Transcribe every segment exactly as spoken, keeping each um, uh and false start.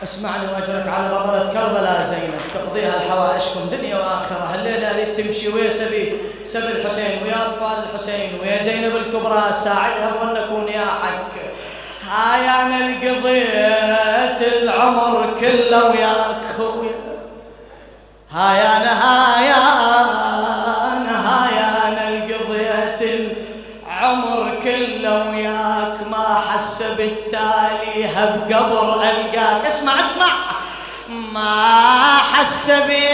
اسمعني واجرك على بطلة كربلاء زينب تقضيها الحوائجكم دنيا واخره. هالليله اريد تمشي ويا سبي سبي الحسين ويا اطفال الحسين ويا زينب الكبرى ساعدها ولنكون يا حق. هاي انا قضيت العمر كله وياك خويا. هاي انا هاي انا هاي انا قضيت العمر كله وياك ما حس بالتالي بقبر القاك. اسمع اسمع ما حس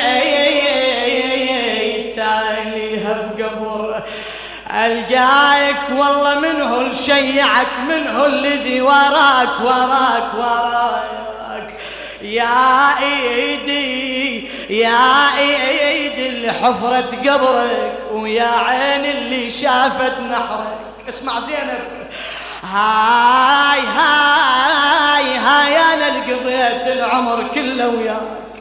بالتالي بقبر القاك. والله منه الشيعك منه الذي وراك وراك وراك. يا ايدي يا ايدي اللي حفرت قبرك ويا عين اللي شافت نحرك. اسمع زينب هاي هاي هاي انا اللي قضيت العمر كله وياك.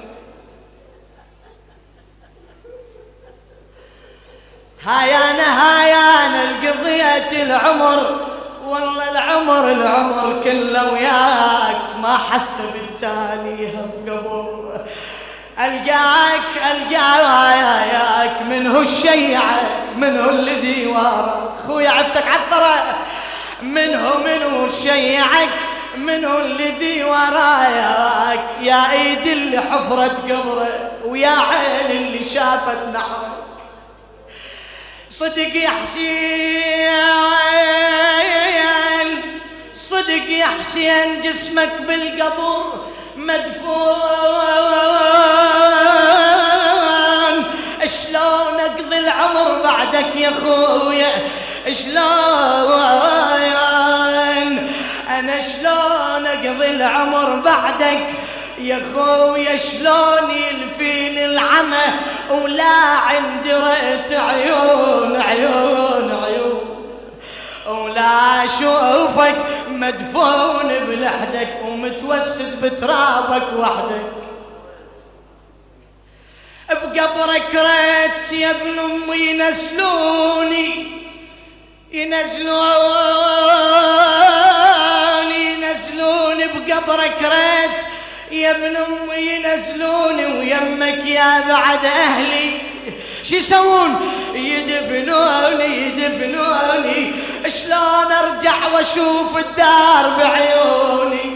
هاي انا هاي انا اللي قضيت العمر والله العمر العمر كله وياك ما حس بالتالي بقبر القاك القاك. منه الشيعك منه الذي وراك خويا عفتك عثره. منه منه الشيعك منه الذي وراك. يا ايدي اللي حفرت قبرك ويا عين اللي شافت نحرك. صدق يا حسين صدق يا حسين جسمك بالقبر مدفون. شلون اقضي العمر بعدك يا خويا شلون انا شلون اقضي العمر بعدك يا خويا. شلون يلفيني العمى ولا عندي رأت عيون عيون عيون ولا اشوفك مدفون بلحدك ومتوسد بترابك وحدك. بقبرك ريت يا ابن امي ينزلوني ينزلوني ينزلوني بقبرك ريت يا ابن امي ينزلوني ويمك يا بعد اهلي شو يسوون يدفنوني يدفنوني. شلون ارجع واشوف الدار بعيوني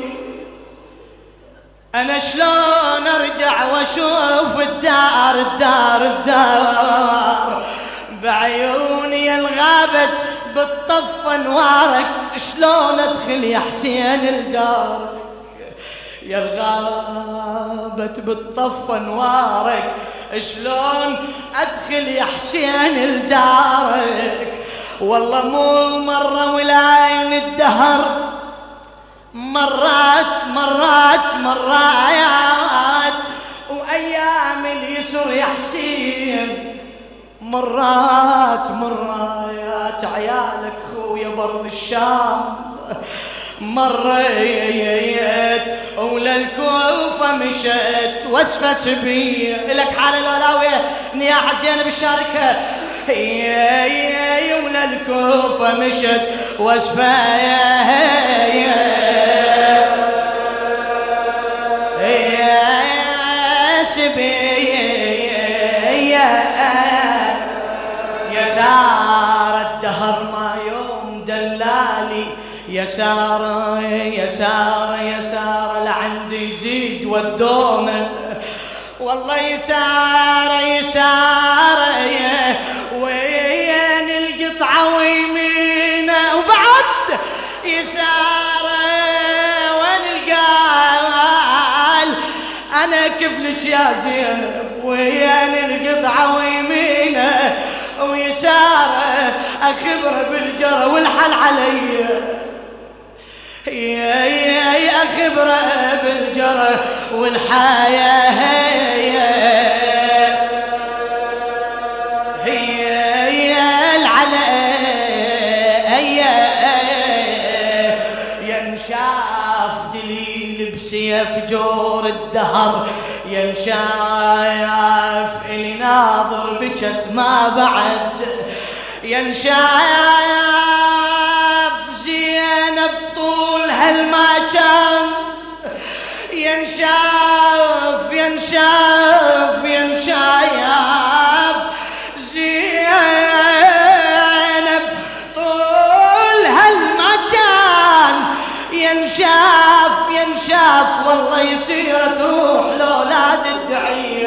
انا شلون ارجع واشوف الدار الدار الدار بعيوني. يا الغابت بالطف انوارك شلون ادخل يا حسين الدار. يا الغابت بالطف انوارك شلون ادخل يا حسين لدارك. والله مو مرة ولا الدهر مرات مرات مرات وايام اليسر يا حسين مرات مرات. عيالك خويا برض الشام مريت وللكوفة مشيت واسفس بي لك حال الولاوية نياحة زينب بالشاركة. وللكوفة مشيت واسفس بي يسار الدهر ما يوم دلالي يسار يسار يسار لعندي يزيد والدومه. والله يسار يسار وين القطعة ويمينه وبعد يسار وين القال انا كفلش يا زينب وين القطعة ويمينه ويسار اخبره بالجرى والحل علي. يا يا اخبره بالجرى والحياه هي هي العلي ينشاف دليل بسيف جور الدهر ينشاف اللي ناظر بجت ما بعد ينشاف زينب طول هالما كان ينشاف ينشاف ينشاف زينب طول هالمكان ينشاف ينشاف والله يصير تروح لأولاد الدعية